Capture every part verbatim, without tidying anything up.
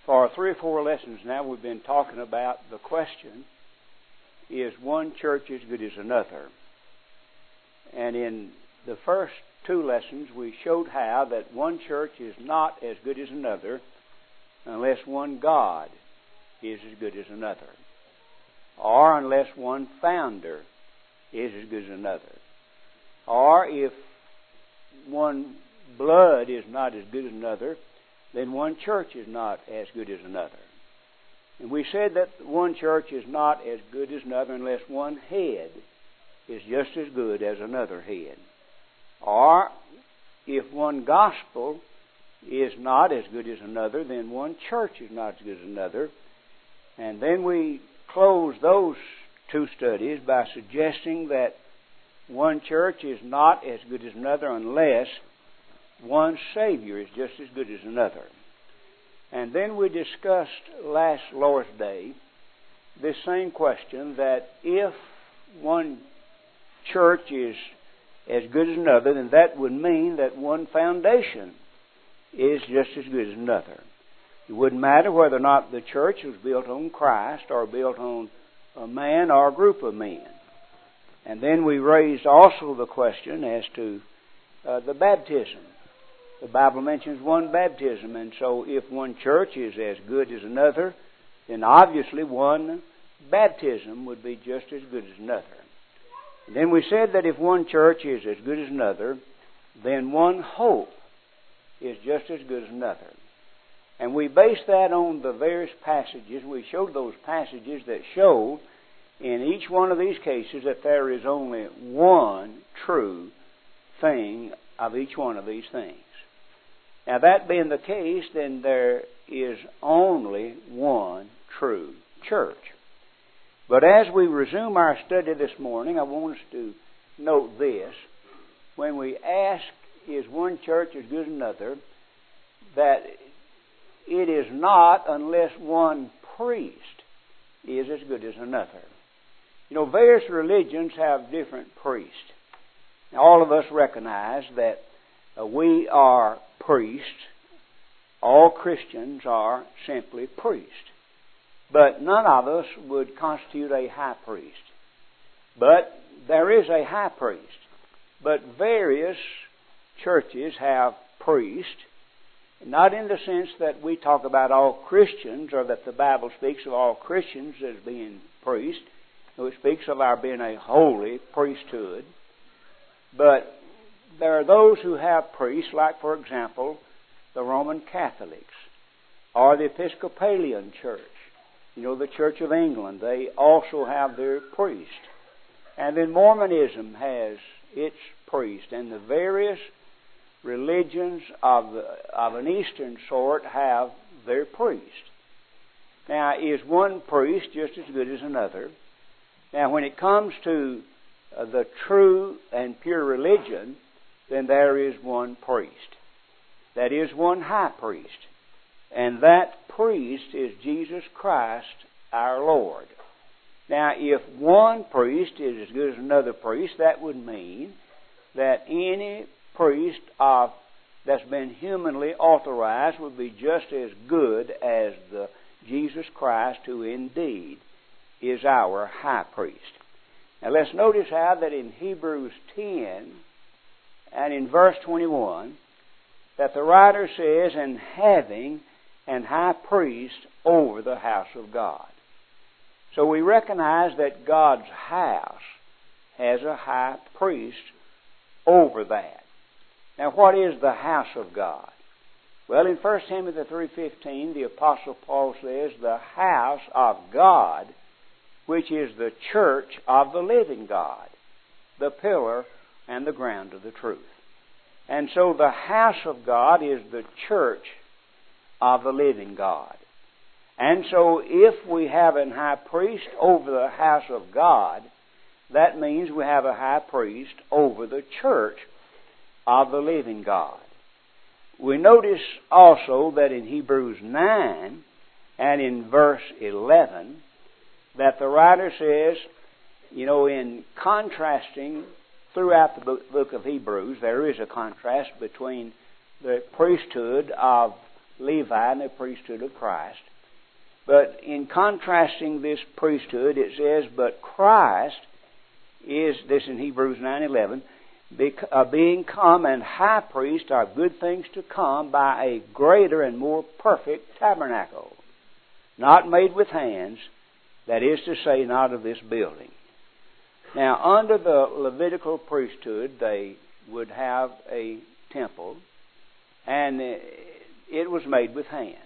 For three or four lessons now, we've been talking about the question, is one church as good as another? And in the first two lessons, we showed how that one church is not as good as another unless one God is as good as another, or unless one founder is as good as another, or if one blood is not as good as another, then one church is not as good as another. And we said that one church is not as good as another unless one head is just as good as another head. Or if one gospel is not as good as another, then one church is not as good as another. And then we closed those two studies by suggesting that one church is not as good as another unless one Savior is just as good as another. And then we discussed last Lord's Day this same question, that if one church is as good as another, then that would mean that one foundation is just as good as another. It wouldn't matter whether or not the church was built on Christ or built on a man or a group of men. And then we raised also the question as to uh, the baptism. The Bible mentions one baptism, and so if one church is as good as another, then obviously one baptism would be just as good as another. And then we said that if one church is as good as another, then one hope is just as good as another. And we based that on the various passages. We showed those passages that show in each one of these cases that there is only one true thing of each one of these things. Now, that being the case, then there is only one true church. But as we resume our study this morning, I want us to note this. When we ask, is one church as good as another, that it is not unless one priest is as good as another. You know, various religions have different priests. Now, all of us recognize that uh, we are priests. All Christians are simply priests. But none of us would constitute a high priest. But there is a high priest. But various churches have priests, not in the sense that we talk about all Christians or that the Bible speaks of all Christians as being priests. It speaks of our being a holy priesthood. But there are those who have priests, like, for example, the Roman Catholics or the Episcopalian Church. You know, the Church of England, they also have their priest. And then Mormonism has its priest. And the various religions of, the, of an Eastern sort have their priest. Now, is one priest just as good as another? Now, when it comes to uh, the true and pure religion, then there is one priest. That is one high priest. And that priest is Jesus Christ, our Lord. Now, if one priest is as good as another priest, that would mean that any priest of, that's been humanly authorized would be just as good as the Jesus Christ, who indeed is our high priest. Now, let's notice how that in Hebrews ten and in verse twenty-one, that the writer says, and having an high priest over the house of God. So we recognize that God's house has a high priest over that. Now, what is the house of God? Well, in First Timothy three fifteen, the Apostle Paul says, the house of God, which is the church of the living God, the pillar and the ground of the truth. And so the house of God is the church of the living God. And so if we have a high priest over the house of God, that means we have a high priest over the church of the living God. We notice also that in Hebrews nine and in verse eleven, that the writer says, you know, in contrasting throughout the book of Hebrews, there is a contrast between the priesthood of Levi and the priesthood of Christ. But in contrasting this priesthood, it says, but Christ is, this in Hebrews nine eleven, being come and high priest of good things to come by a greater and more perfect tabernacle, not made with hands, that is to say, not of this building. Now, under the Levitical priesthood, they would have a temple, and it was made with hands.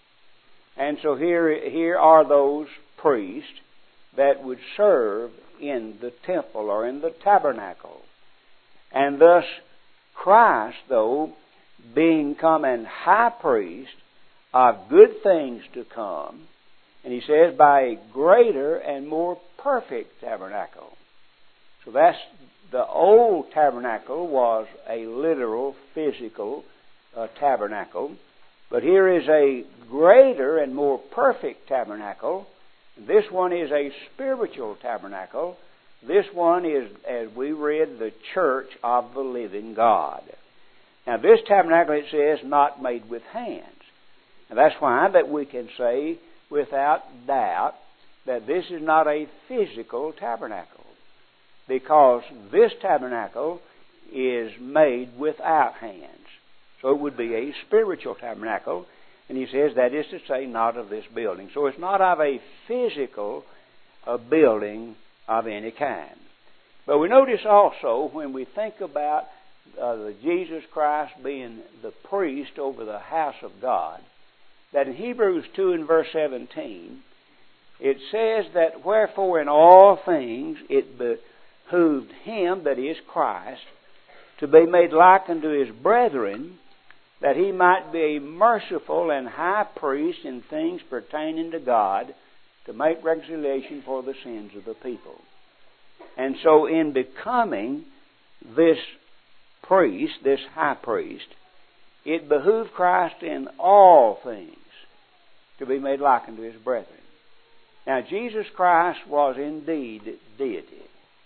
And so here, here are those priests that would serve in the temple or in the tabernacle. And thus, Christ, though, being come and high priest of good things to come, and he says, by a greater and more perfect tabernacle. So that's, the old tabernacle was a literal, physical uh, tabernacle. But here is a greater and more perfect tabernacle. This one is a spiritual tabernacle. This one is, as we read, the church of the living God. Now this tabernacle, it says, not made with hands. And that's why that we can say without doubt that this is not a physical tabernacle, because this tabernacle is made without hands. So it would be a spiritual tabernacle, and he says that is to say not of this building. So it's not of a physical uh, building of any kind. But we notice also when we think about uh, the Jesus Christ being the priest over the house of God, that in Hebrews two and verse seventeen, it says that wherefore in all things it behooved him, that is Christ, to be made like unto his brethren, that he might be a merciful and high priest in things pertaining to God, to make reconciliation for the sins of the people. And so in becoming this priest, this high priest, it behooved Christ in all things to be made like unto his brethren. Now Jesus Christ was indeed deity.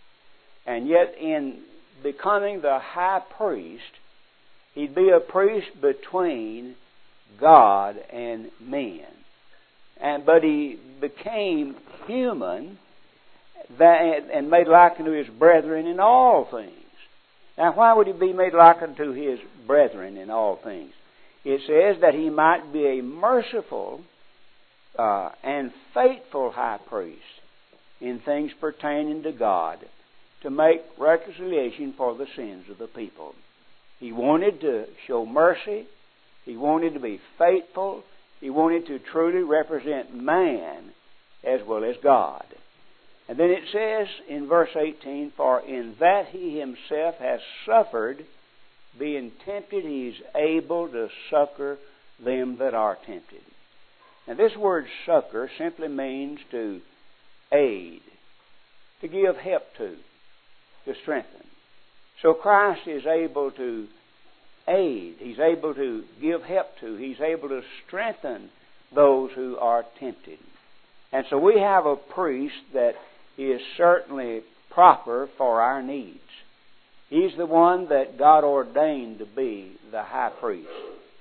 And yet in becoming the high priest, he'd be a priest between God and men. And but he became human that, and made like unto his brethren in all things. Now why would he be made like unto his brethren in all things? It says that he might be a merciful uh, and faithful high priest in things pertaining to God, to make reconciliation for the sins of the people. He wanted to show mercy. He wanted to be faithful. He wanted to truly represent man as well as God. And then it says in verse eighteen, for in that he himself has suffered, being tempted, he is able to succor them that are tempted. Now this word succor simply means to aid, to give help to, to strengthen. So Christ is able to aid. He's able to give help to. He's able to strengthen those who are tempted. And so we have a priest that is certainly proper for our needs. He's the one that God ordained to be the high priest.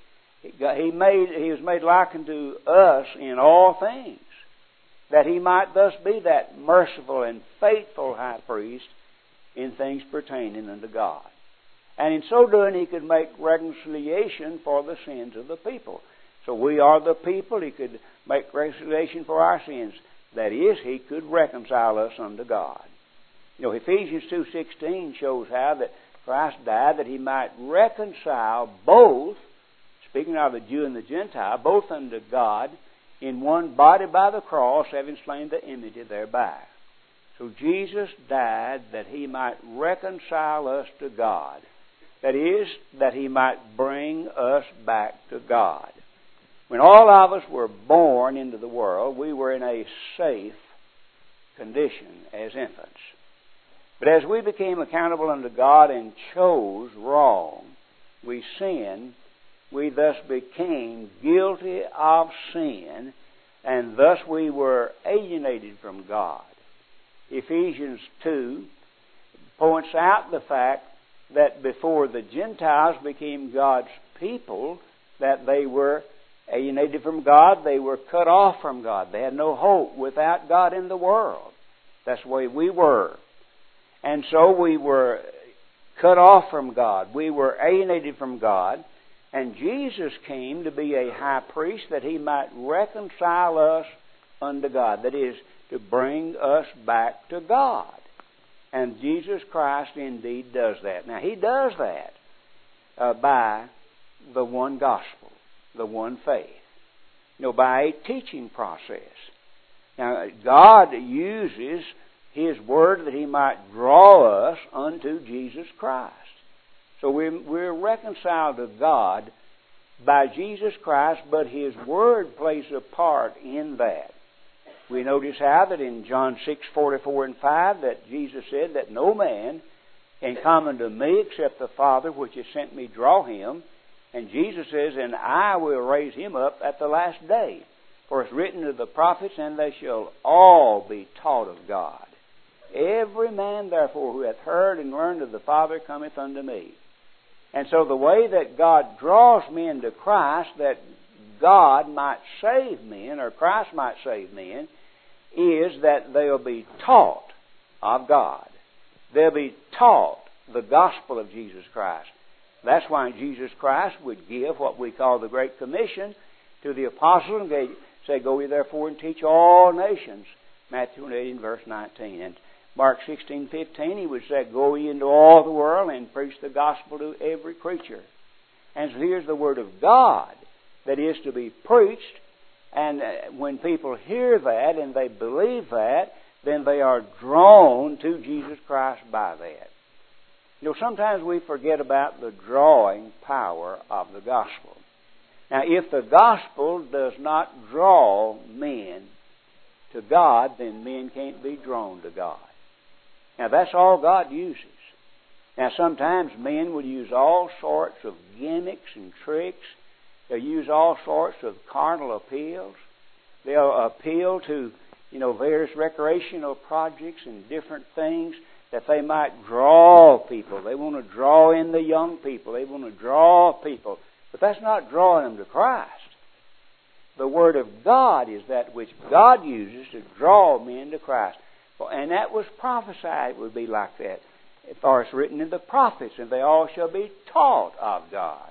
He made, he was made like unto us in all things, that he might thus be that merciful and faithful high priest in things pertaining unto God. And in so doing, he could make reconciliation for the sins of the people. So we are the people. He could make reconciliation for our sins. That is, he could reconcile us unto God. You know, Ephesians two sixteen shows how that Christ died that he might reconcile both, speaking of the Jew and the Gentile, both unto God in one body by the cross, having slain the enmity thereby. So Jesus died that he might reconcile us to God. That is, that he might bring us back to God. When all of us were born into the world, we were in a safe condition as infants. But as we became accountable unto God and chose wrong, we sinned, we thus became guilty of sin, and thus we were alienated from God. Ephesians two points out the fact that before the Gentiles became God's people, that they were alienated from God. They were cut off from God. They had no hope without God in the world. That's the way we were. And so we were cut off from God. We were alienated from God. And Jesus came to be a high priest that He might reconcile us unto God. That is, to bring us back to God. And Jesus Christ indeed does that. Now, He does that uh, by the one gospel, the one faith. You know, by a teaching process. Now, God uses His Word that He might draw us unto Jesus Christ. So we're, we're reconciled to God by Jesus Christ, but His Word plays a part in that. We notice how that in John six, forty-four and five, that Jesus said that no man can come unto me except the Father which has sent me draw him. And Jesus says, and I will raise him up at the last day. For it's written to the prophets, and they shall all be taught of God. Every man, therefore, who hath heard and learned of the Father cometh unto me. And so the way that God draws men to Christ, that God might save men, or Christ might save men, is that they'll be taught of God. They'll be taught the gospel of Jesus Christ. That's why Jesus Christ would give what we call the Great Commission to the apostles, and they say, go ye therefore and teach all nations. Matthew eighteen, verse nineteen. And Mark sixteen, fifteen, He would say, go ye into all the world and preach the gospel to every creature. And so here's the Word of God that is to be preached. And when people hear that and they believe that, then they are drawn to Jesus Christ by that. You know, sometimes we forget about the drawing power of the gospel. Now, if the gospel does not draw men to God, then men can't be drawn to God. Now, that's all God uses. Now, sometimes men will use all sorts of gimmicks and tricks. They'll use all sorts of carnal appeals. They'll appeal to, you know, various recreational projects and different things that they might draw people. They want to draw in the young people. They want to draw people. But that's not drawing them to Christ. The Word of God is that which God uses to draw men to Christ. And that was prophesied it would be like that. For it's written in the prophets, and they all shall be taught of God.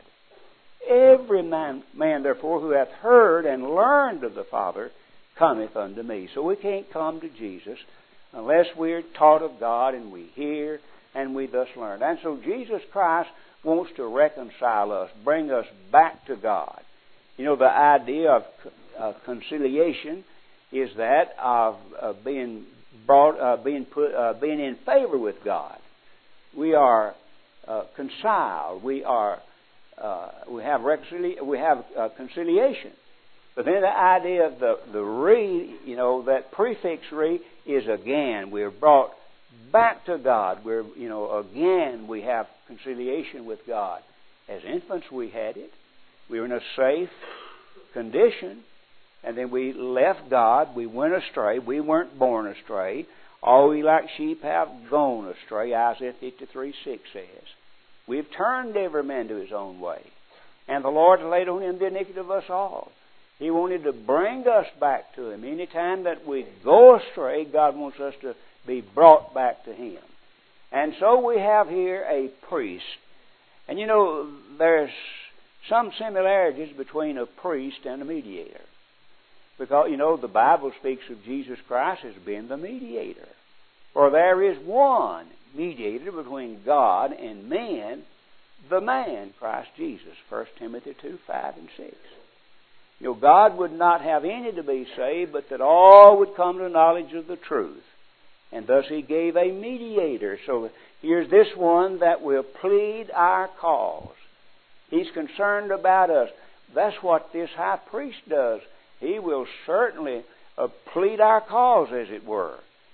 Every man, man, therefore, who hath heard and learned of the Father cometh unto me. So we can't come to Jesus unless we're taught of God and we hear and we thus learn. And so Jesus Christ wants to reconcile us, bring us back to God. You know, the idea of uh, conciliation is that of uh, being brought, uh, being put, uh, being in favor with God. We are uh, conciled. We are, uh, we have reconcili- we have uh, conciliation. But then the idea of the the re, you know, that prefix re is again. We're brought back to God. We're, you know, again we have conciliation with God. As infants, we had it. We were in a safe condition, and then we left God. We went astray. We weren't born astray. All we like sheep have gone astray, Isaiah fifty-three six says. We've turned every man to his own way, and the Lord laid on him the iniquity of us all. He wanted to bring us back to Him. Anytime that we go astray, God wants us to be brought back to Him. And so we have here a priest. And you know, there's some similarities between a priest and a mediator. Because, you know, the Bible speaks of Jesus Christ as being the mediator. For there is one mediator between God and men, the man, Christ Jesus. First Timothy two, five and six. You know, God would not have any to be saved, but that all would come to knowledge of the truth. And thus He gave a mediator. So here's this one that will plead our cause. He's concerned about us. That's what this high priest does. He will certainly uh, plead our cause, as it were.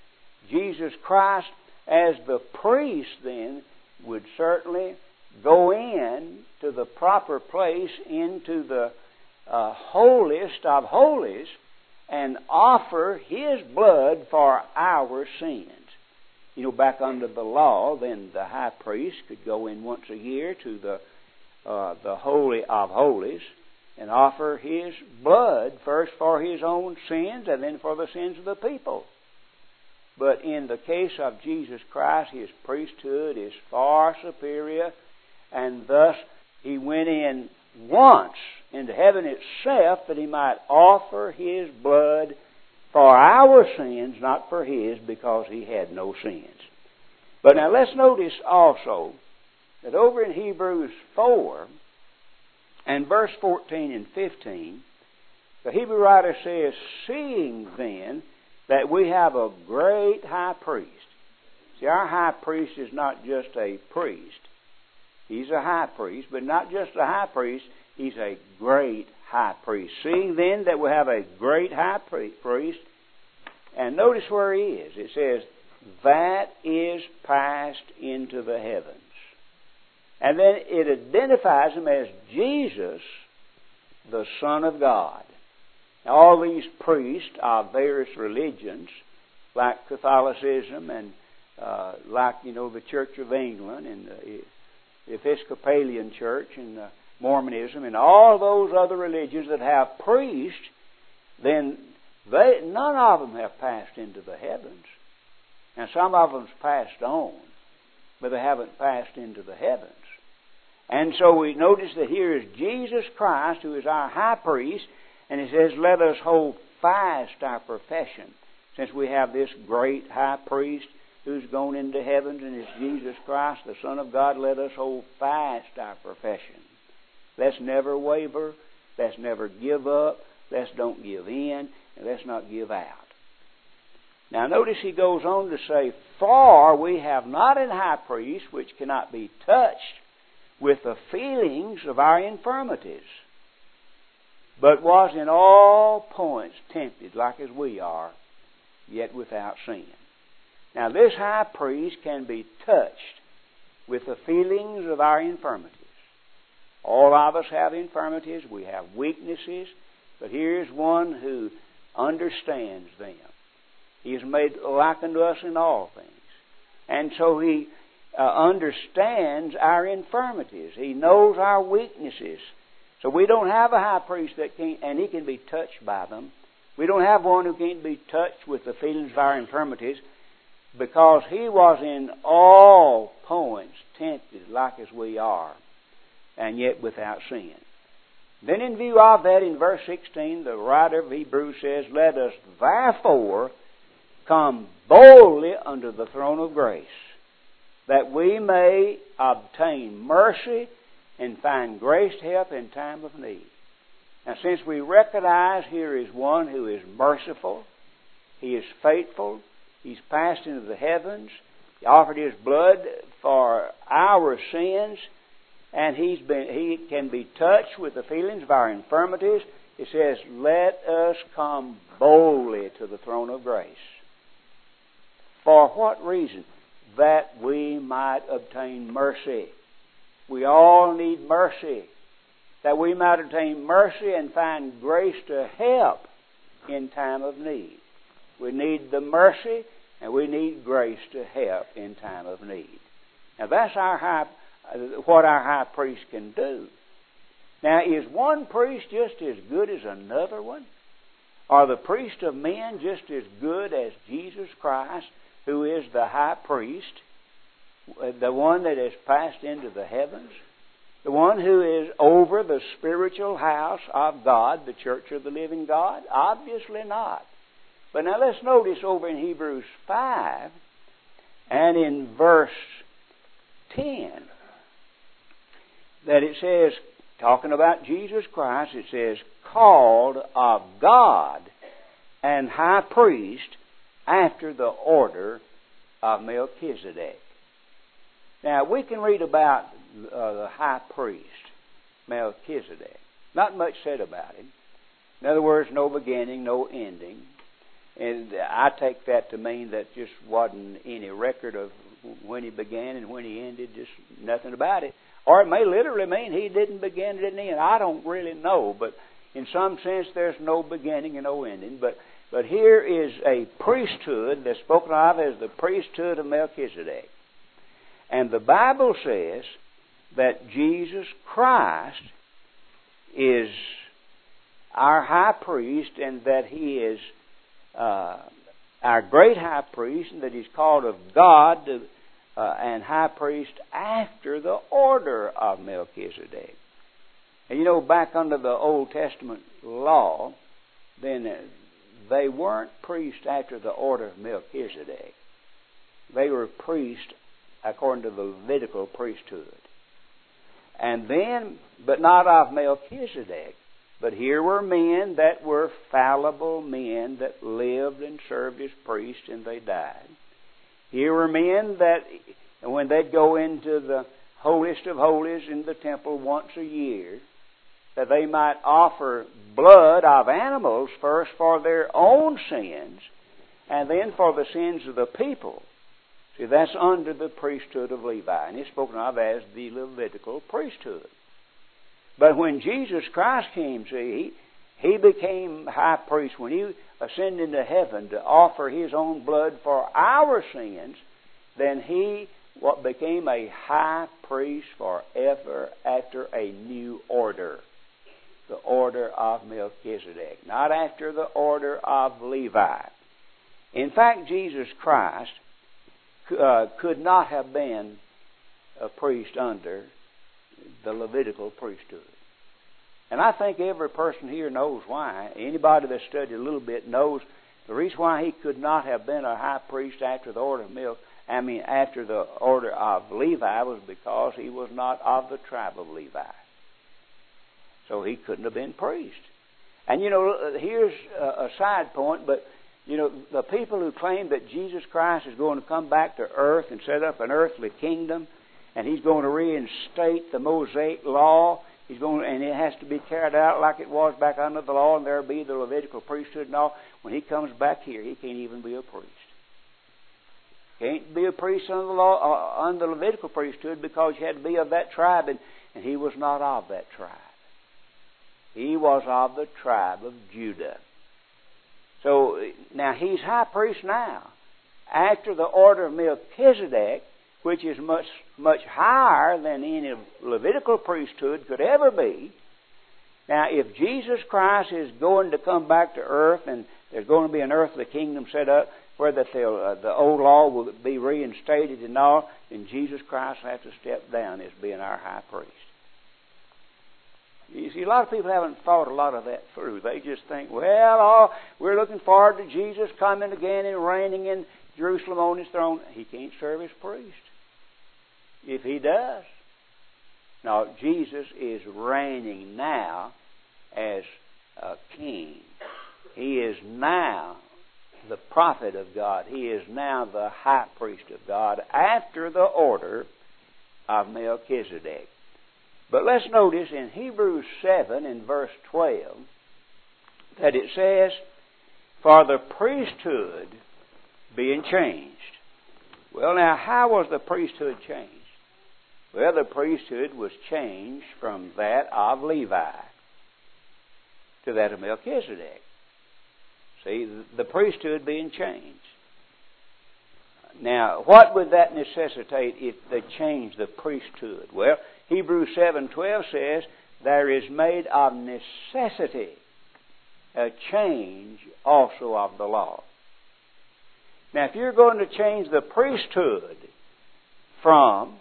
Jesus Christ, as the priest, then, would certainly go in to the proper place, into the uh, holiest of holies, and offer His blood for our sins. You know, back under the law, then the high priest could go in once a year to the uh, the Holy of Holies, and offer His blood first for His own sins and then for the sins of the people. But in the case of Jesus Christ, His priesthood is far superior, and thus He went in once into heaven itself that He might offer His blood for our sins, not for His, because He had no sins. But now let's notice also that over in Hebrews four and verse fourteen and fifteen, the Hebrew writer says, "Seeing then that we have a great high priest." See, our high priest is not just a priest. He's a high priest, but not just a high priest. He's a great high priest. Seeing then that we have a great high priest, and notice where he is. It says, "that is passed into the heavens." And then it identifies him as Jesus, the Son of God. Now, all these priests of various religions, like Catholicism and uh, like, you know, the Church of England and the Episcopalian Church and uh, Mormonism and all those other religions that have priests, then they, none of them have passed into the heavens. And some of them's passed on, but they haven't passed into the heavens. And so we notice that here is Jesus Christ, who is our high priest, and it says, "Let us hold fast our profession." Since we have this great high priest who's gone into heaven, and it's Jesus Christ, the Son of God, let us hold fast our profession. Let's never waver. Let's never give up. Let's don't give in. And let's not give out. Now notice he goes on to say, "For we have not an high priest which cannot be touched with the feelings of our infirmities, but was in all points tempted like as we are, yet without sin." Now this high priest can be touched with the feelings of our infirmities. All of us have infirmities. We have weaknesses. But here's one who understands them. He is made like unto us in all things. And so he uh, understands our infirmities. He knows our weaknesses. So we don't have a high priest that can, and he can be touched by them. We don't have one who can't be touched with the feelings of our infirmities, because he was in all points tempted like as we are, and yet without sin. Then in view of that, in verse sixteen, the writer of Hebrews says, "Let us therefore come boldly unto the throne of grace, that we may obtain mercy and find grace to help in time of need." Now, since we recognize here is one who is merciful, He is faithful, He's passed into the heavens, He offered His blood for our sins, and he's been, He can be touched with the feelings of our infirmities, it says, "Let us come boldly to the throne of grace." For what reason? That we might obtain mercy. We all need mercy. That we might obtain mercy and find grace to help in time of need. We need the mercy and we need grace to help in time of need. Now that's our high, what our high priest can do. Now, is one priest just as good as another one? Are the priests of men just as good as Jesus Christ, who is the high priest, the one that has passed into the heavens, the one who is over the spiritual house of God, the church of the living God? Obviously not. But now let's notice over in Hebrews five and in verse ten that it says, talking about Jesus Christ, it says, "Called of God and high priest after the order of Melchizedek." Now, we can read about uh, the high priest, Melchizedek. Not much said about him. In other words, no beginning, no ending. And I take that to mean that just wasn't any record of when he began and when he ended, just nothing about it. Or it may literally mean he didn't begin, didn't end. I don't really know, but in some sense there's no beginning and no ending. But But here is a priesthood that's spoken of as the priesthood of Melchizedek. And the Bible says that Jesus Christ is our high priest, and that He is uh, our great high priest, and that He's called of God to, uh, and high priest after the order of Melchizedek. And you know, back under the Old Testament law, then they weren't priests after the order of Melchizedek. They were priests according to the Levitical priesthood. And then, but not of Melchizedek. But here were men that were fallible men that lived and served as priests, and they died. Here were men that, when they'd go into the holiest of holies in the temple once a year, that they might offer blood of animals first for their own sins, and then for the sins of the people. See, that's under the priesthood of Levi, and it's spoken of as the Levitical priesthood. But when Jesus Christ came, see, He, he became high priest when He ascended into heaven to offer His own blood for our sins. Then He what became a high priest forever after a new order, the order of Melchizedek, not after the order of Levi. In fact, Jesus Christ uh, could not have been a priest under the Levitical priesthood. And I think every person here knows why. Anybody that studied a little bit knows the reason why He could not have been a high priest after the order of Melchizedek, I mean after the order of Levi, was because He was not of the tribe of Levi. So He couldn't have been priest. And you know, here's a side point, but you know, the people who claim that Jesus Christ is going to come back to earth and set up an earthly kingdom, and He's going to reinstate the Mosaic law, He's going, and it has to be carried out like it was back under the law, and there'll be the Levitical priesthood and all. When He comes back here, He can't even be a priest. Can't be a priest under the law, uh, under the Levitical priesthood, because you had to be of that tribe, and, and He was not of that tribe. He was of the tribe of Judah. So now He's high priest now, after the order of Melchizedek, which is much much higher than any Levitical priesthood could ever be. Now, if Jesus Christ is going to come back to earth, and there's going to be an earthly kingdom set up where that uh, the old law will be reinstated and all, then Jesus Christ will have to step down as being our high priest. You see, a lot of people haven't thought a lot of that through. They just think, well, oh, we're looking forward to Jesus coming again and reigning in Jerusalem on His throne. He can't serve as priest if He does. No, Jesus is reigning now as a king. He is now the prophet of God. He is now the high priest of God after the order of Melchizedek. But let's notice in Hebrews seven in verse twelve that it says, for the priesthood being changed. Well, now, how was the priesthood changed? Well, the priesthood was changed from that of Levi to that of Melchizedek. See, the priesthood being changed. Now, what would that necessitate if they changed the priesthood? Well, Hebrews seven twelve says, there is made of necessity a change also of the law. Now, if you're going to change the priesthood from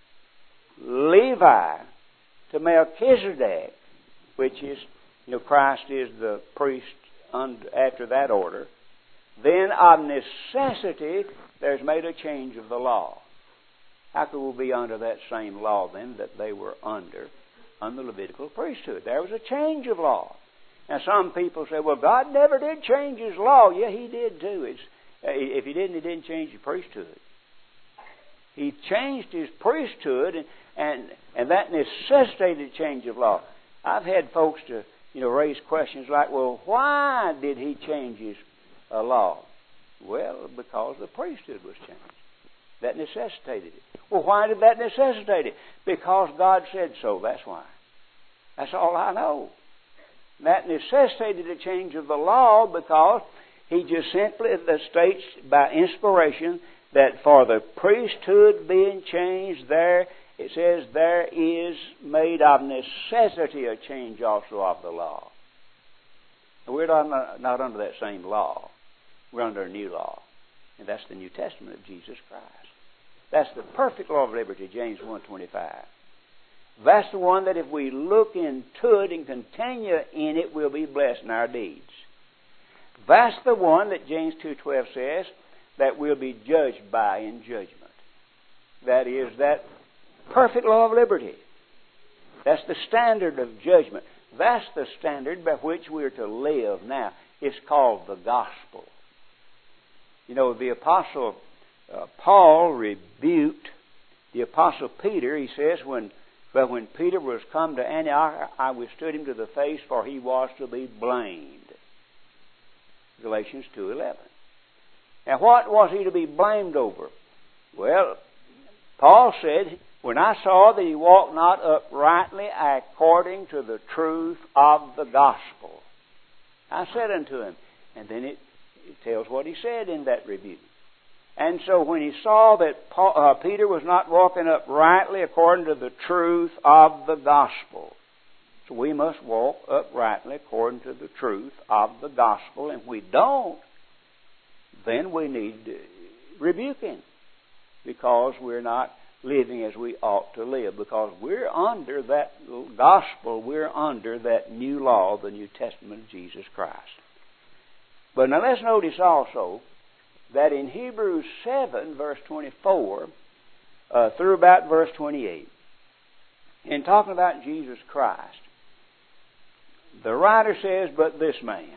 Levi to Melchizedek, which is, you know, Christ is the priest under, after that order, then of necessity there's made a change of the law. How could we be under that same law then that they were under, under the Levitical priesthood? There was a change of law. Now some people say, well, God never did change His law. Yeah, He did too. It's, if He didn't, He didn't change the priesthood. He changed His priesthood, and, and, and that necessitated a change of law. I've had folks to, you know, raise questions like, well, why did He change His uh, law? Well, because the priesthood was changed. That necessitated it. Well, why did that necessitate it? Because God said so. That's why. That's all I know. That necessitated a change of the law because He just simply states by inspiration that for the priesthood being changed there, it says there is made of necessity a change also of the law. we're not, not under that same law. We're under a new law. And that's the New Testament of Jesus Christ. That's the perfect law of liberty, James one twenty-five. That's the one that if we look into it and continue in it, we'll be blessed in our deeds. That's the one that James two twelve says that we'll be judged by in judgment. That is that perfect law of liberty. That's the standard of judgment. That's the standard by which we're to live now. It's called the gospel. You know, the Apostle uh, Paul rebuked the Apostle Peter. He says, when, but when Peter was come to Antioch, I withstood him to the face, for he was to be blamed. Galatians two eleven. Now, what was he to be blamed over? Well, Paul said, when I saw that he walked not uprightly according to the truth of the gospel, I said unto him, and then it, it tells what he said in that rebuke. And so when he saw that Paul, uh, Peter was not walking uprightly according to the truth of the gospel, so we must walk uprightly according to the truth of the gospel. And if we don't, then we need to rebuke him, because we're not living as we ought to live, because we're under that gospel, we're under that new law, the New Testament of Jesus Christ. But now let's notice also that in Hebrews seven, verse twenty-four, uh, through about verse twenty-eight, in talking about Jesus Christ, the writer says, but this man,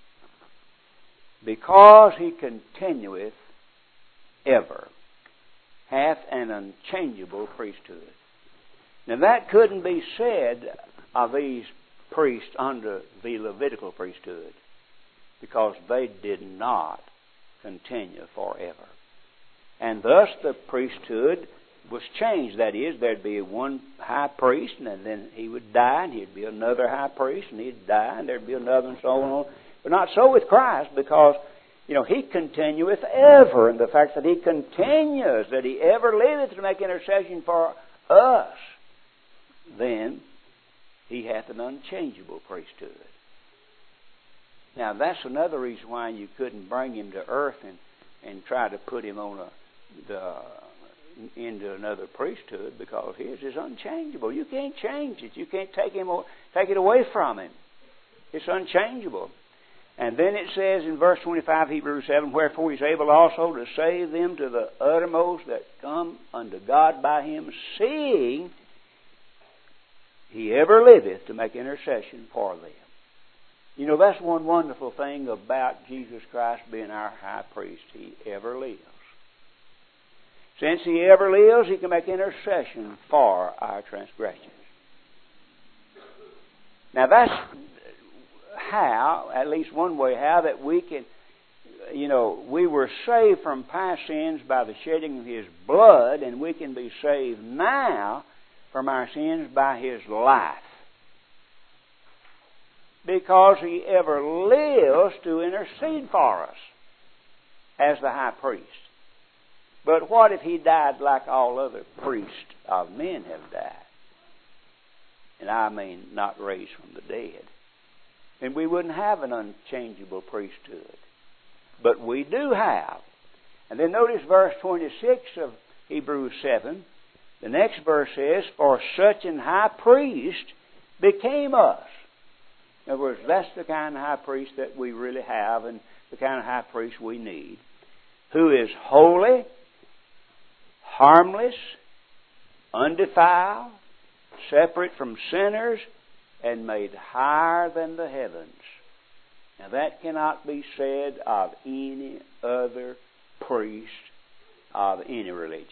because he continueth ever, hath an unchangeable priesthood. Now that couldn't be said of these priests under the Levitical priesthood, because they did not continue forever. And thus the priesthood was changed. That is, there'd be one high priest, and then he would die, and he'd be another high priest, and he'd die, and there'd be another, and so on. But not so with Christ, because you know, He continueth ever, and the fact that He continues, that He ever liveth to make intercession for us, then He hath an unchangeable priesthood. Now, that's another reason why you couldn't bring Him to earth and, and try to put Him on a, the, into another priesthood, because His is unchangeable. You can't change it. You can't take Him, take it away from Him. It's unchangeable. And then it says in verse twenty-five, Hebrews seven, wherefore He is able also to save them to the uttermost that come unto God by Him, seeing He ever liveth to make intercession for them. You know, that's one wonderful thing about Jesus Christ being our high priest. He ever lives. Since He ever lives, He can make intercession for our transgressions. Now that's how, at least one way, how that we can, you know, we were saved from past sins by the shedding of His blood, and we can be saved now from our sins by His life. Because He ever lives to intercede for us as the high priest. But what if He died like all other priests of men have died? And I mean not raised from the dead. And we wouldn't have an unchangeable priesthood. But we do have. And then notice verse twenty-six of Hebrews seven. The next verse says, for such an high priest became us. In other words, that's the kind of high priest that we really have, and the kind of high priest we need, who is holy, harmless, undefiled, separate from sinners, and made higher than the heavens. Now that cannot be said of any other priest of any religion.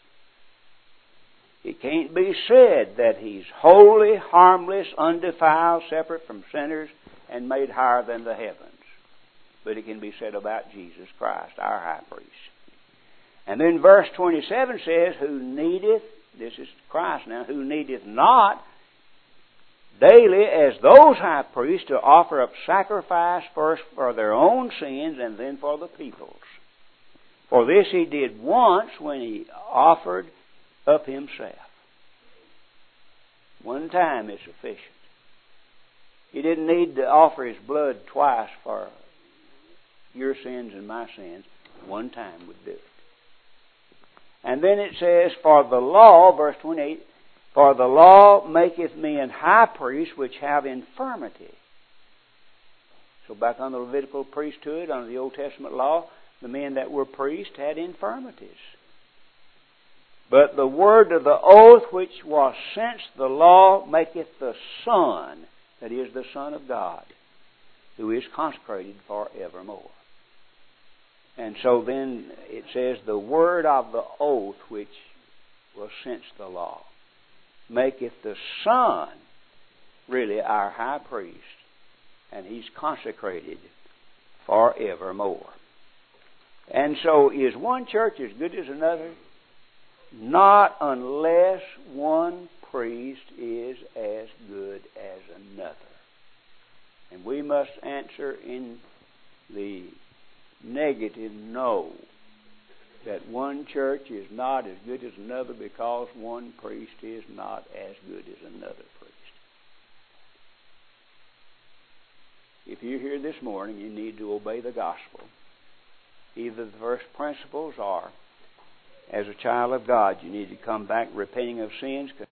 It can't be said that He's holy, harmless, undefiled, separate from sinners, and made higher than the heavens. But it can be said about Jesus Christ, our high priest. And then verse twenty-seven says, who needeth, this is Christ now, who needeth not daily as those high priests to offer up sacrifice first for their own sins and then for the people's. For this He did once when He offered up Himself. One time is sufficient. He didn't need to offer His blood twice for your sins and my sins. One time would do it. And then it says, for the law, verse twenty-eight, for the law maketh men high priests which have infirmity. So back on the Levitical priesthood, under the Old Testament law, the men that were priests had infirmities. But the word of the oath which was since the law maketh the Son, that is, the Son of God, who is consecrated for evermore. And so then it says, the word of the oath which was since the law maketh the Son really our high priest, and He's consecrated forevermore. And so is one church as good as another? Not unless one priest is as good as another. And we must answer in the negative no, that one church is not as good as another because one priest is not as good as another priest. If you're here this morning, you need to obey the gospel. Either the first principles or as a child of God, you need to come back repenting of sins,